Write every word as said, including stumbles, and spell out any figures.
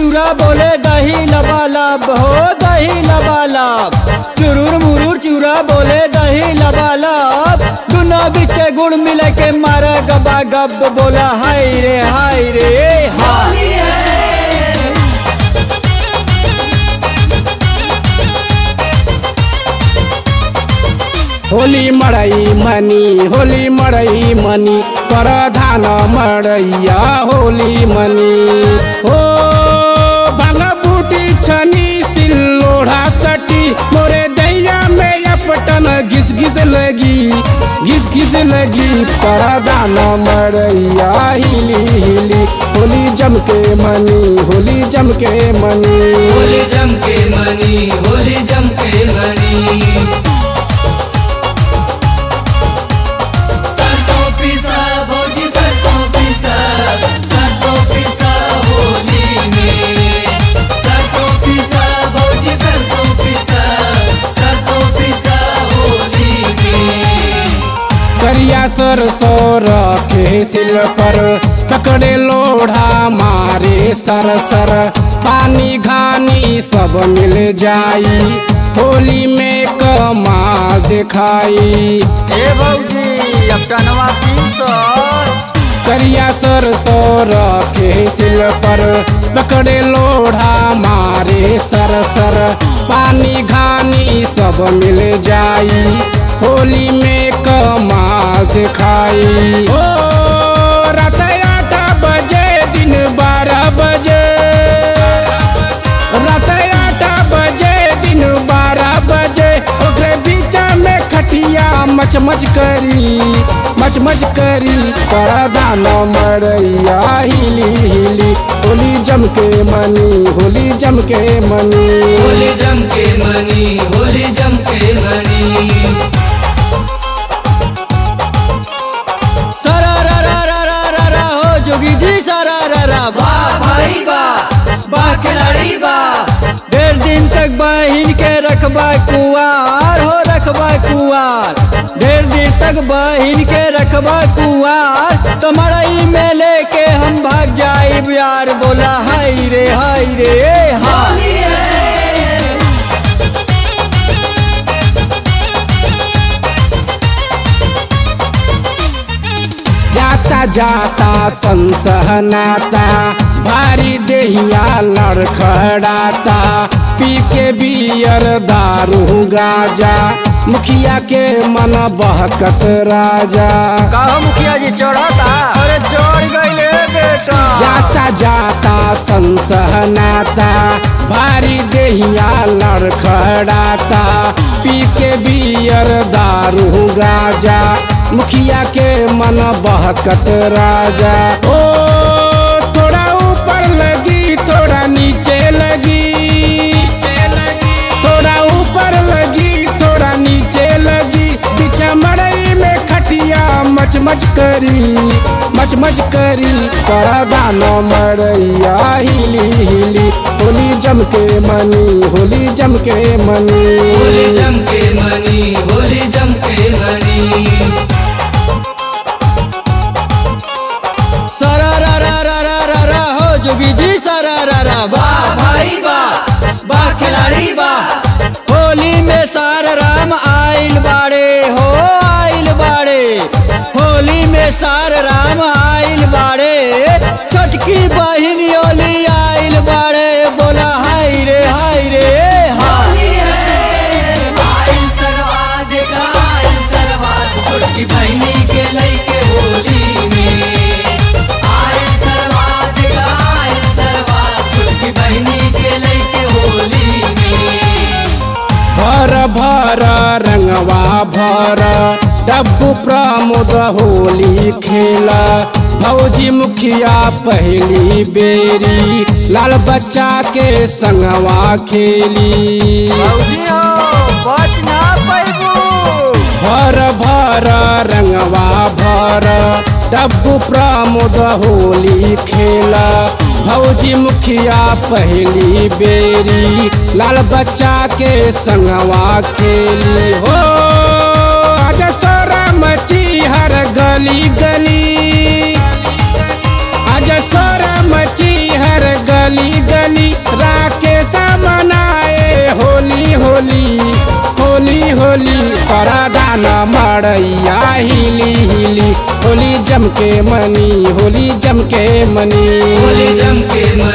चूरा बोले दही लबालब हो दही लबालब। चुरुर मुरुर चूरा बोले दही लबालब। दुनो बिचे गुड़ मिले के मारा गबा गब बोला हाय रे हाय रे हाय। होली मड़ई मनी होली मड़ई मनी प्रधान मड़ैया होली मनी हो भांगा बूटी छनी सिल्लोढ़ा सटी मोरे दैया में अपटन घिस घिस लगी घिस घिस लगी प्रधान मड़ैया हिली हिली होली जम के मनी होली जम के मनी होली जम के मनी होली जम के मनी। करिया सरसों रखे सिल पर पकड़े लोढ़ा मारे सर सर पानी घानी सब मिल जाई होली में कमाल दिखाई। ए भौजी अब टनवा पीस करिया सरसों रखे सिल पर पकड़े लोढ़ा मारे सर सर पानी घानी सब मिल जाई होली में कमाल दिखाई। ओ रात आठ बजे दिन बारह बजे रात आठ बजे दिन बारह बजे ओकरे बीच में खटिया मच मच करी मच मच करी प्रधान मड़ैया हिली हिली होली जम के मनी होली जम के मनी होली जम के मनी होली जम के मनी। सरा रा रा रा रा रा रा हो जोगी जी सरा रा रा वाह भाई वाह वाह खिलाड़ी वाह। डेढ़ दिन तक बहिन के रखबा कुआर हो रखबा कुआर। डेढ़ दिन तक बहिन के रखबा कुआर तो मड़ई में लेके हम भाग जाए यार बोला हाय रे हाय रे हाय। जाता जाता संसहनाता भारी देहिया लड़खड़ाता पी के बियर दारू गाजा मुखिया के मन बहकत राजा। कहो मुखिया जी चढ़ता अरे चढ़ गईले बेटा। जाता जाता संसहनाता भारी देहिया लड़खड़ाता पी के बियर दारू गाजा मुखिया के मन बहकत राजा। ओ थोड़ा ऊपर लगी थोड़ा नीचे लगी थोड़ा ऊपर लगी थोड़ा नीचे लगी पीछे मड़ई में खटिया मच मच करी मच मच करी प्रधान मड़ैया हिली हिली होली जम के मनी होली जम के मनी होली जम के मनी होली जम के मनी। सरा रा रा रा रा रा रा हो जोगी जी सरा रा रा वाह भाई वाह वाह खिलाड़ी वाह। होली में सार राम आइल बाड़े हो आइल बाड़े होली में सार राम आइल बाड़े छोटकी बहिन योली आइल बाड़े बोला हाय रे हाय रे हाय। छोटकी बहनी के लइके होली में आयल सरवा देखा आयल सरवा छोटकी बहनी के लइके होली में। भर भर रंगवा भर डब्बू प्रमोद होली खेला भौजी मुखिया पहली बेरी लाल बच्चा के संगवा खेली। भर भर रंगवा भर डब्बू प्रमोद होली खेला भौजी मुखिया पहली बेरी लाल बच्चा के संगवा खेली। हो आज सोरा मची हर गली गली आज सोरा मची हर गली गली गली राकेश मनाए होली होली होली होली प्रधान मड़ैया हिली हिली होली जम के मनी होली जम के मनी होली जम के